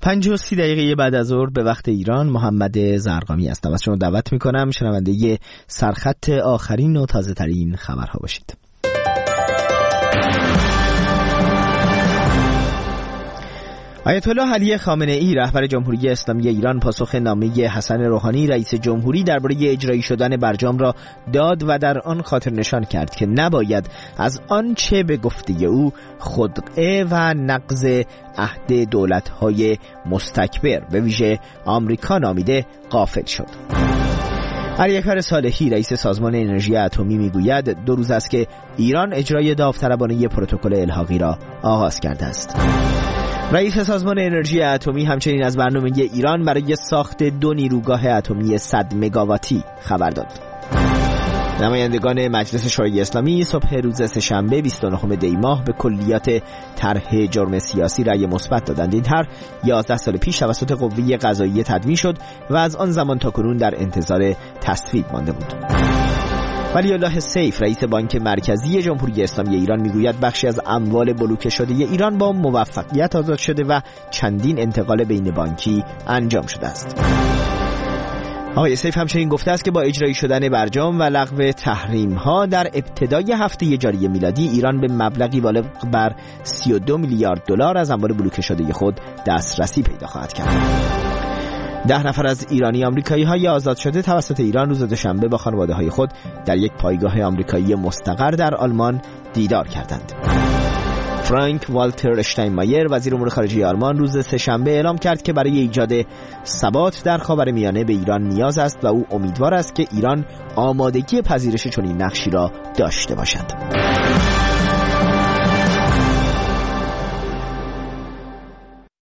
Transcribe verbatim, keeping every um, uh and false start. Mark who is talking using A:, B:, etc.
A: پنج و سی دقیقه بعد از ظهر به وقت ایران، محمد زرقامی هستم. از شما دعوت میکنم شنونده سرخط آخرین و تازه ترین خبرها باشید. آیت الله علی خامنه ای رهبر جمهوری اسلامی ایران پاسخ نامه حسن روحانی رئیس جمهوری درباره اجرایی شدن برجام را داد و در آن خاطر نشان کرد که نباید از آنچه به گفته او خودعه و نقض عهد دولت‌های مستکبر به ویژه آمریکا نامیده غافل شد. علی اکبر صالحی رئیس سازمان انرژی اتمی میگوید دو روز است که ایران اجرای داوطلبانه پروتکل الحاقی را آغاز کرده است. رئیس سازمان انرژی اتمی همچنین از برنامه ایران برای ساخت دو نیروگاه اتمی صد مگاواتی خبر داد. نمایندگان مجلس شورای اسلامی صبح روز سه‌شنبه بیست و نهم دی ماه به کلیات طرح جرم سیاسی رأی مثبت دادند. این طرح یازده سال پیش توسط قوه قضاییه تدوین شد و از آن زمان تا کنون در انتظار تصویب مانده بود. ولی الله سیف رئیس بانک مرکزی جمهوری اسلامی ایران میگوید بخشی از اموال بلوکه شده ایران با موفقیت آزاد شده و چندین انتقال بین بانکی انجام شده است. آقای سیف همچنین گفته است که با اجرایی شدن برجام و لغو تحریم ها در ابتدای هفته جاری میلادی ایران به مبلغی بالغ بر سی و دو میلیارد دلار از اموال بلوکه شده خود دسترسی پیدا خواهد کرد. ده نفر از ایرانی آمریکایی های آزاد شده توسط ایران روز دوشنبه با خانواده های خود در یک پایگاه آمریکایی مستقر در آلمان دیدار کردند. فرانک والتر اشتاینمایر وزیر امور خارجه آلمان روز سه‌شنبه اعلام کرد که برای ایجاد ثبات در خاورمیانه به ایران نیاز است و او امیدوار است که ایران آمادگی پذیرش چنین نقشی را داشته باشد.